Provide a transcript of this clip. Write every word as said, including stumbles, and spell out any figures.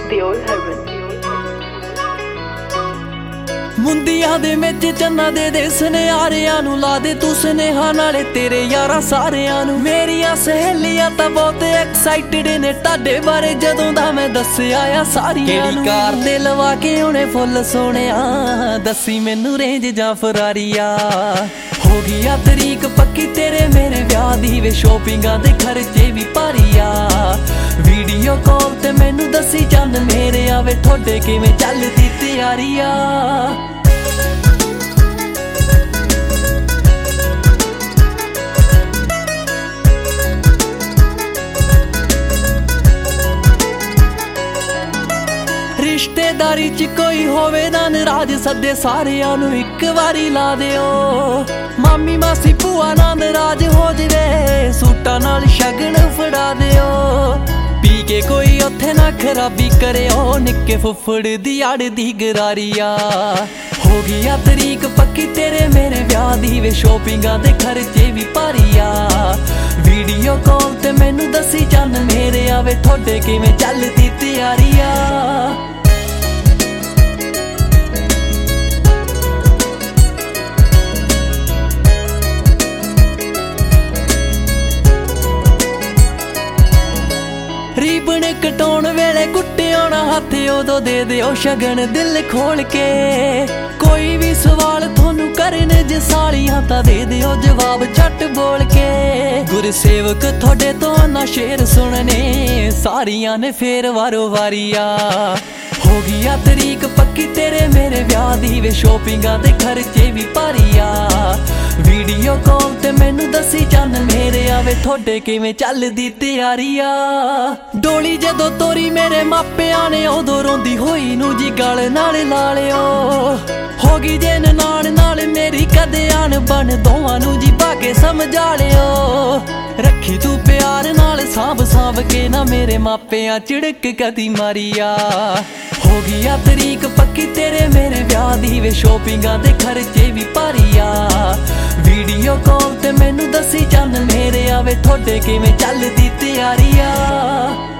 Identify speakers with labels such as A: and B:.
A: The Old Heaven।
B: ਮੁੰਦੀਆਂ ਦੇ ਵਿੱਚ ਚੰਨਾ ਦੇ ਦੇ ਸੁਨਿਆਰਿਆਂ ਨੂੰ ਲਾ ਦੇ ਤੂੰ ਸੁਨੇਹਾ ਨਾਲੇ ਤੇਰੇ ਯਾਰਾਂ ਸਾਰਿਆਂ ਨੂੰ। ਮੇਰੀਆਂ ਸਹੇਲੀਆਂ ਤਾਂ ਬਹੁਤ ਐਕਸਾਈਟਡ ਨੇ ਤੁਹਾਡੇ ਬਾਰੇ ਜਦੋਂ ਦਾ ਮੈਂ ਦੱਸਿਆ ਆ ਸਾਰੀਆਂ ਨੂੰ। ਕਿਹੜੀ ਕਾਰ ਤੇ ਲਵਾ ਕੇ ਉਹਨੇ ਫੁੱਲ ਸੋਹਣਿਆ ਦੱਸੀ ਮੈਨੂੰ ਰੇਂਜ ਜਾਂ ਫਰਾਰੀਆ। ਹੋ ਗਈ ਆ ਤਰੀਕ ਪੱਕੀ ਤੇਰੇ ਮੇਰੇ ਵਿਆਹ ਦੀ ਵੇ ਸ਼ੋਪਿੰਗਾਂ ਦੇ ਖਰਚੇ ਵੀ ਭਾਰੀ ਆ। ਵੀਡੀਓ ਕਾਲ ਤੇ ਮੈਨੂੰ ਦੱਸੀ ਚੰਨ ਮੇਰੇ ਆਵੇ ਤੁਹਾਡੇ ਕਿਵੇਂ ਚੱਲਦੀ ਤਿਆਰੀ ਆ। ਰਿਸ਼ਤੇਦਾਰੀ ਚ ਕੋਈ ਹੋਵੇ ਨਾ ਨਾਰਾਜ਼ ਸੱਦੇ ਸਾਰਿਆਂ ਨੂੰ ਇੱਕ ਵਾਰੀ ਲਾ ਦਿਓ। ਮਾਮੀ ਮਾਸੀ ਭੂਆ ਨਾਲ ਨਾਰਾਜ਼ ਹੋ ਜਵੇ ਸੂਟਾਂ ਨਾਲ ਸ਼ਗਨ ਫੜਾ ਦਿਓ। ਪੀ ਕੇ ਕੋਈ ਉੱਥੇ ਨਾ ਖਰਾਬੀ ਕਰਿਓ ਨਿੱਕੇ ਫੁੱਫੜ ਦੀ ਆੜ ਦੀ ਗਰਾਰੀ ਆ। ਹੋ ਗਈ ਆ ਤਰੀਕ ਪੱਕੀ ਤੇਰੇ ਮੇਰੇ ਵਿਆਹ ਦੀ ਵੇ ਸ਼ੋਪਿੰਗਾਂ ਦੇ ਖਰਚੇ ਵੀ ਭਾਰੀ ਆ। ਵੀਡੀਓ ਕਾਲ ਤੇ ਮੈਨੂੰ ਦੱਸੀ ਚੰਨ ਮੇਰੇ ਆਵੇ ਤੁਹਾਡੇ ਕਿਵੇਂ ਚੱਲਦੀ ਤਿਆਰੀ ਆ। ਰੀਬਨ ਕਟਾਉਣ ਵੇਲੇ ਕੁੱਟਿਆ ਨਾ ਹੱਥ ਉਦੋਂ ਦੇ ਦਿਓ ਸ਼ਗਨ ਦਿਲ ਖੋਲ ਕੇ। ਕੋਈ ਵੀ ਸਵਾਲ ਤੁਹਾਨੂੰ ਕਰਨ ਜੇ ਸਾਲੀਆਂ ਤਾਂ ਦੇ ਦਿਓ ਜਵਾਬ ਛੱਟ ਬੋਲ ਕੇ। ਗੁਰਸੇਵਕ ਤੁਹਾਡੇ ਤੋਂ ਨਾ ਸ਼ੇਰ ਸੁਣਨੇ ਸਾਰੀਆਂ ਨੇ ਫੇਰ ਵਾਰੋ ਵਾਰੀ ਆ। ਹੋ ਗਈ ਆ ਤਰੀਕ ਪੱਕੀ ਤੇਰੇ ਮੇਰੇ ਵਿਆਹ ਦੀ ਵੇ ਸ਼ੋਪਿੰਗਾਂ ਦੇ ਖਰਚੇ ਵੀ ਭਾਰੀ ਆ। ਵੀਡੀਓ ਕਾਲ ਤੇ ਮੈਨੂੰ ਦੱਸੀ ਚੰਨ ਮੇਰੇ ਆਵੇ ਤੁਹਾਡੇ ਕਿਵੇਂ ਚੱਲਦੀ ਤਿਆਰੀ ਆ। ਡੋਲੀ ਜਦੋਂ ਤੋਰੀ ਮੇਰੇ ਮਾਪਿਆਂ ਨੇ ਉਦੋਂ ਰੋਂਦੀ ਹੋਈ ਨੂੰ ਜੀ ਗਲ ਨਾਲ ਲਾ ਲਿਓ। ਹੋ ਗਈ ਜੇ ਨਨਾਣ ਨਾਲ ਮੇਰੀ ਕਦੇ ਆਣ ਬਣ ਦੋਵਾਂ ਨੂੰ ਜੀ ਪਾ ਕੇ ਸਮਝਾ ਲਿਓ। ਰੱਖੀ ਤੂੰ ਪਿਆਰ ਨਾਲ ਸਾਂਭ ਸਾਂਭ ਕੇ ਨਾ ਮੇਰੇ ਮਾਪਿਆਂ ਝਿੜਕ ਕਦੀ ਮਾਰੀ ਆ। ਹੋ ਗਈ ਆ ਤਰੀਕ ਪੱਕੀ ਤੇਰੇ ਮੇਰੇ ਵਿਆਹ ਦੀ ਵੇ ਸ਼ੋਪਿੰਗਾਂ ਦੇ ਖਰਚੇ ਵੀ ਭਾਰੀ ਆ। ਵੀਡੀਓ ਕਾਲ ਤੇ ਮੈਨੂੰ ਦੱਸੀ ਚੰਨ ਮੇਰੇ ਆਵੇ ਤੁਹਾਡੇ ਕਿਵੇਂ ਚੱਲਦੀ ਤਿਆਰੀ ਆ।